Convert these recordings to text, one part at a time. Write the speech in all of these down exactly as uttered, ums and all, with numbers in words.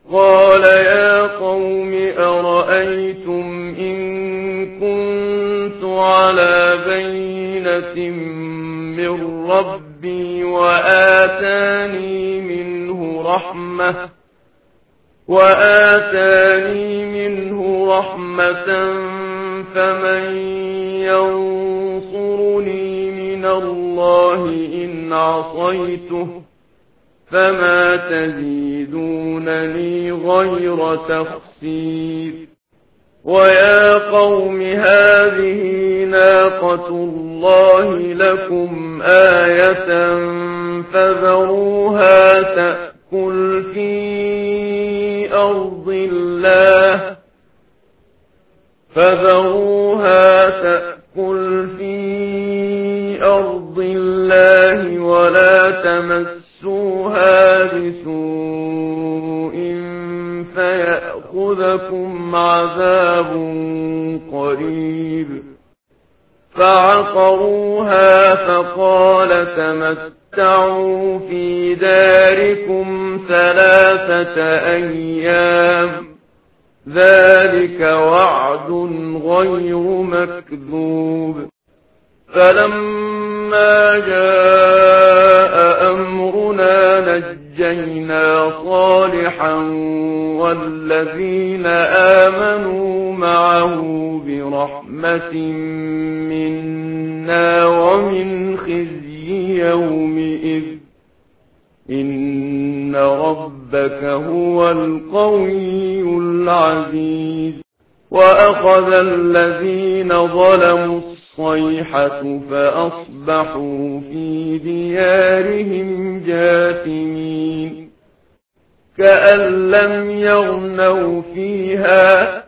قال يا قوم أرأيتم إن كنت على بينة من ربي وآتاني منه رحمة وآتاني منه رحمة فمن ينصرني من الله إن عصيته فما تزيدونني غير تخسير ويا قوم هذه ناقة الله لكم آية فذروها تأكل في أرض الله فذروها تأكل في أرض الله ولا تمسوها بسوء فيأخذكم عذاب قريب فعقروها فقال تمتعوا في داركم ثلاثة أيام ذلك وعد غير مكذوب فلما جاء أمرنا نجينا صالحا والذين آمنوا معه برحمة منا ومن خزي يومئذ إن ربك هو القوي العزيز وأخذ الذين ظلموا الصيحة فأصبحوا في ديارهم جاثمين كأن لم يغنوا فيها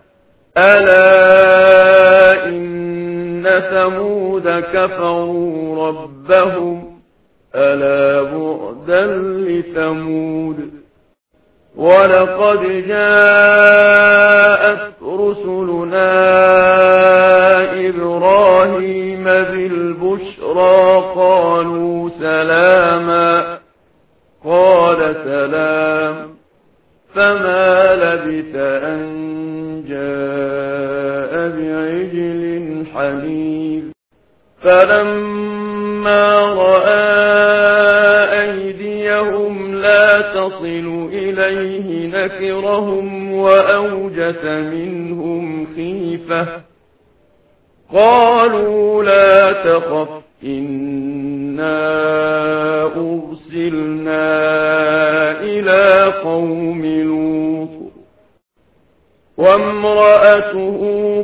ألا إن ثمود كفروا ربهم ألا بعدا لثمود ولقد جاءت رسلنا إبراهيم بالبشرى قالوا سلاما قال سلام فما لبث أن جاء بعجل حنيذ فلما رأى أيديهم لا تصل إليه نكرهم وأوجس منهم خيفة قالوا لا تخف إنا أرسلنا إلى قوم لوط وامرأته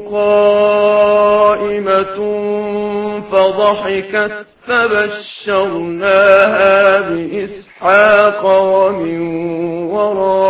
قائمة فضحكت فبشرناها بإسحاق ومن وراء